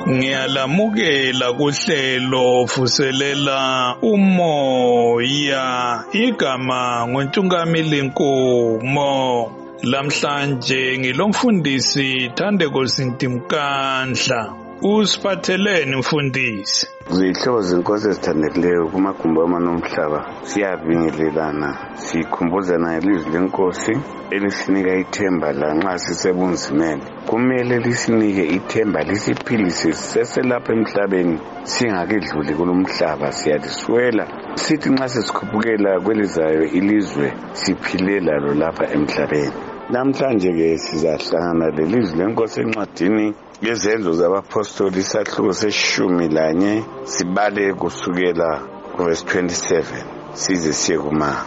Ngiyalamukela kuhlelo vuselela umoya igama nguNtungamili Nkomo. Lamhlanje ngilomfundisi Thandeko Sintimkandla. Usiphatheleni mfundisi? Zihlobo zenkosi ezithandekileyo kumagumbi amanomhlaba, siyabingelelana sikhumbuzana ilizwi lenkosi elisinika ithemba lanxa sisebunzimeni. Kumele lisinike ithemba lisiphilise siseselapha emhlabeni singakidluli kulomhlaba. Siyalisuela sithi nxa sesikhuphukela kwelizayo ilizwe siphile lalo lapha emhlabeni. Namhlanje ke sizahlangana lelizwi lenkosi encwadini Yezenzo zabapostoli isahluko se-11 sibale kusukela verse 27 size siye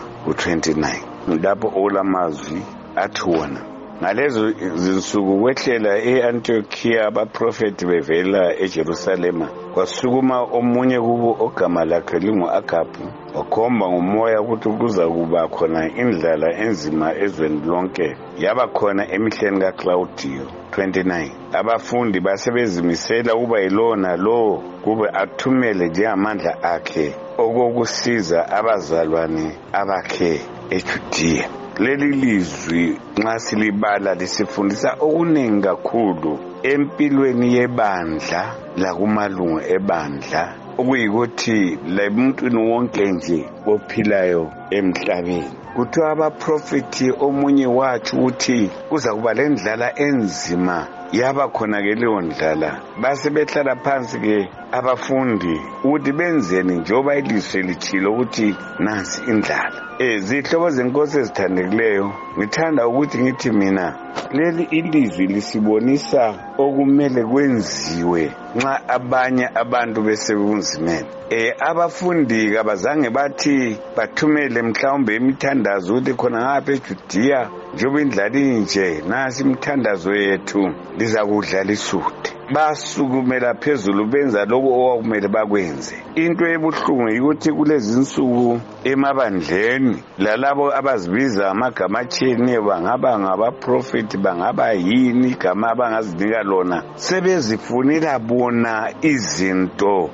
ku-29 lapho olamazwi athi wona. Ngalezo zinsuku kwehlela e-Antiochiya abaprofeti bevela eJerusalema. Kwasukuma omunye kubo ogama lakhe lingu-Agabhu, wakhomba ngumoya ukuthi kuza kuba khona indlala enzima ezweni lonke. Yaba khona emihleni kaClaudiyo. 29 Abafundi basebezimisela ukuba yilo nalo kube athumele njengamandla akhe okokusiza abazalwane abakhe eJudiya. Leli lizwi nxa silibala lisifundisa okuningi kakhulu empilweni yebandla lakumalungu ebandla, okuyikuthi lemuntwini wonke nje ophilayo emhlabeni. Kuthiwa abaprofeti omunye wathi ukuthi kuza kuba lendlala enzima. Yaba khona ke leyo ndlala, base behlala phansi ke abafundi ukuthi benzeni njengoba ilizwi litshilo ukuthi nansi indlala. Zihlobo zenkosi ezithandekileyo, ngithanda ukuthi ngithi mina leli ilizwi lisibonisa okumele kwenziwe nxa abanye abantu besebunzimeni. Abafundi kabazange bathi bathumele mhlawumbe imithandazo ukuthi khona ngapha eJudiya njengoba indlala inje nasi imithandazo yethu liza kudla lisude. Basukumela phezulu benza lokho okwakumele bakwenze. Into ebuhlungu yikuthi kulezi nsuku emabandleni lalabo abazibiza amagama atshiyene, bangaba ngabaprofeti bangaba yini igama abangazinika lona, sebezifunela bona izinto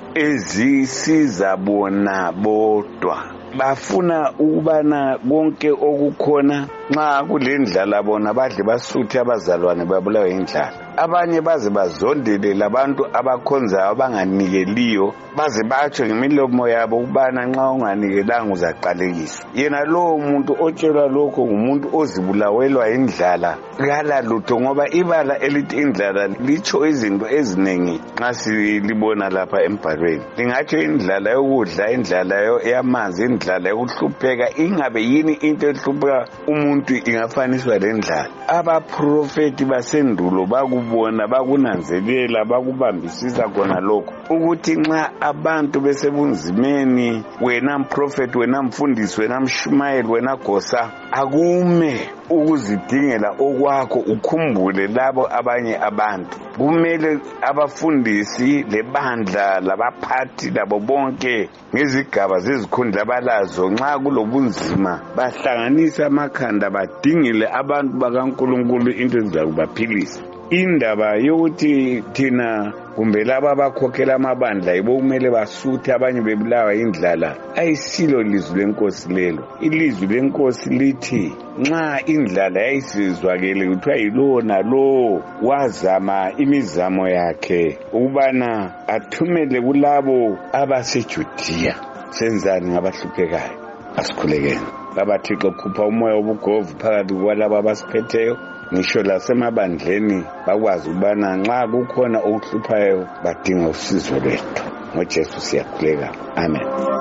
ezisiza bona bodwa. Bafuna ukubana konke okukhona nxa kulendlala bona badle basuthe abazalwane babulawe indlala. Abanye baze bazondele labantu abakhonzayo abanganikeliyo, baze batsho ngemilomo yabo ukubana nxa unganikelanga uzaqalekiswa. Yena lowo muntu otshelwa lokho ngumuntu ozibulawelwa indlala kala lutho, ngoba ibala elithi indlala litsho izinto ezinengi nxa silibona lapha embhalweni. Lingatsho indlala yokudla, indlala yamanzi, indlala yokuhlupheka. Ingabe yini into ehlupha umuntu ingafaniswa lendlala? Abaprofeti basendulo bakubona, bakunanzelela, bakubambisisa khona lokho ukuthi nxa abantu besebunzimeni, wena mprofeti, wena mfundisi, wena mshumayeli, wena gosa, akume ukuzidingela okwakho, ukhumbule labo abanye abantu. Kumele abafundisi lebandla labaphathi labo bonke ngezigaba zezikhundla abalazo, nxa kulobunzima bahlanganisa amakhanda badingile abantu bakaNkulunkulu into ezizakubaphilisa. Indaba yokuthi thina kumbe laba abakhokhela amabandla yibo kumele basuthe abanye bebulawa indlala, ayisilo ilizwi lenkosi lelo. Ilizwi lenkosi lithi nxa indlala yayisizwakele kuthiwa yilo nalo wazama imizamo yakhe ukubana athumele kulabo abaseJudiya. Senzani ngabahluphekayo? Asikhulekeni. Baba Thixo, khupha umoya wobugovu phakathi kwalabo abasiphetheyo, ngisho lasemabandleni, bakwazi ukubana nxa kukhona okuhluphayo badinga usizo lwethu. NgoJesu siyakhuleka, amen.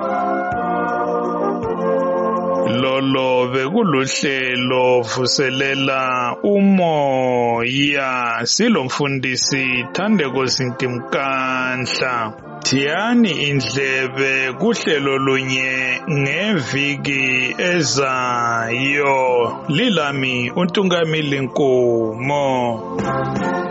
Lolo bekuluhlelo vuselela umoya, silomfundisi Thandeko Sintimkandla. Thiyani indlebe kuhlelo lunye ngeviki ezayo. Lilami uNtungamili Nkomo.